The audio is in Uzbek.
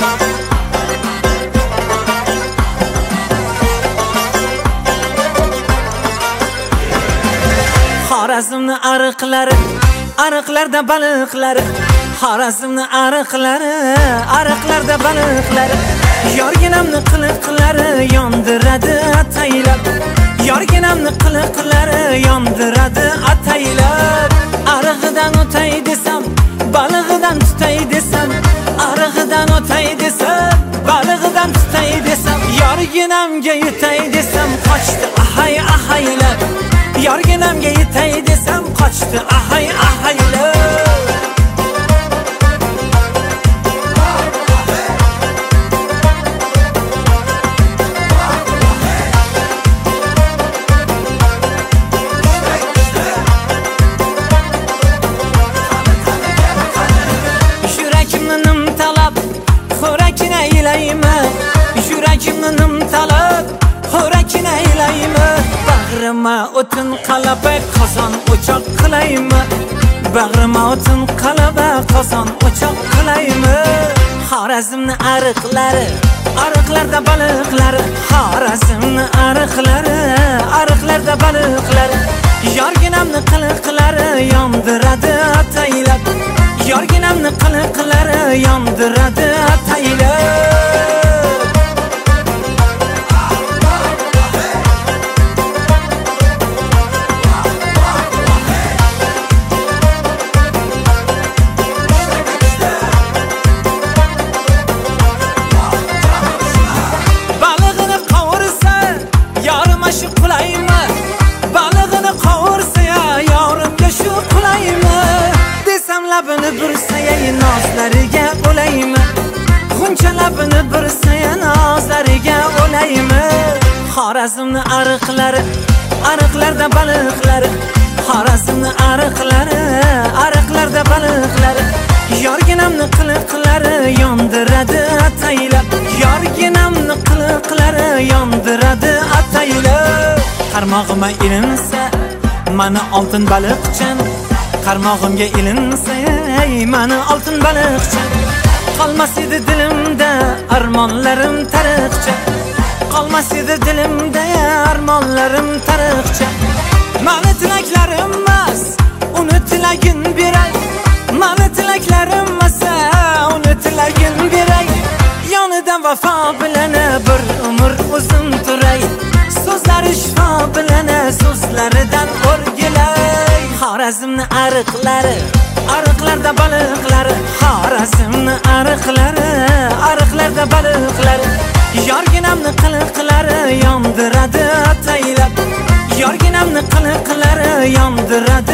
Xorazmni ariqlari, ariqlarda baliqlari, Xorazmni ariqlari, ariqlarda baliqlari, yorginamni qiliqlari yondiradi ataylab, yorginamni qiliqlari yondiradi ataylab. Arig'idan o'tay desam, balig'idan tutay desam, arig'idan o'tay desam, balig'idan tutay desam, yorginamga yetay desam qochdi ahay ahaylab, yorginamga yetay desam qochdi ahay ahaylab. Yurakimni nimtalab xo'rakini aylaymi, yurakimni nimtalab xo'rakini aylaymi, bag'rima o'tin qalaba qozon o'choq qilaymi, bag'rima o'tin qalaba qozon o'choq qilaymi. Xorazmni ariqlari, ariqlarda baliqlari, Xorazmni ariqlari, ariqlarda baliqlari, yorginamni qiliqlari yondiradi ataylab, yorginamni qiliqlari yondiradi ataylab. Balig'ini qovursa yorim shu qulaymi, balig'ini qovursa yorimga shu qulaymi, desam labini bursa nozlariga o'laymi, xuncha labini bursa nozlariga o'laymi. Xorazmni ariqlari, ariqlarda baliqlari, Xorazmni ariqlari, ariqlarda baliqlari, yorginamni qiliqlari yondiradi ataylab, yorginamni qiliqlari yondiradi ataylab. Qarmog'ima ilinsa mani oltin baliqchan, qarmog'imga ilinsa mani oltin baliqchan, qolmas edi dilimda armonlarim tariqcha, qolmas edi dilimda armonlarim tariqcha. Mani tilaklarim emas, uni tilagin beray, mani tilaklarim emas, uni tilagin beray, yonidan vafo bilan bir umr o'zim turay, so'zlari shifo bilan so'zlaridan o'rgilay. Xorazmni ariqlari, ariqlarda baliqlari, Xorazmni ariqlari, ariqlarda baliqlari, yorginamni qiliqlari yondiradi ataylab, yorginamni qiliqlari yondiradi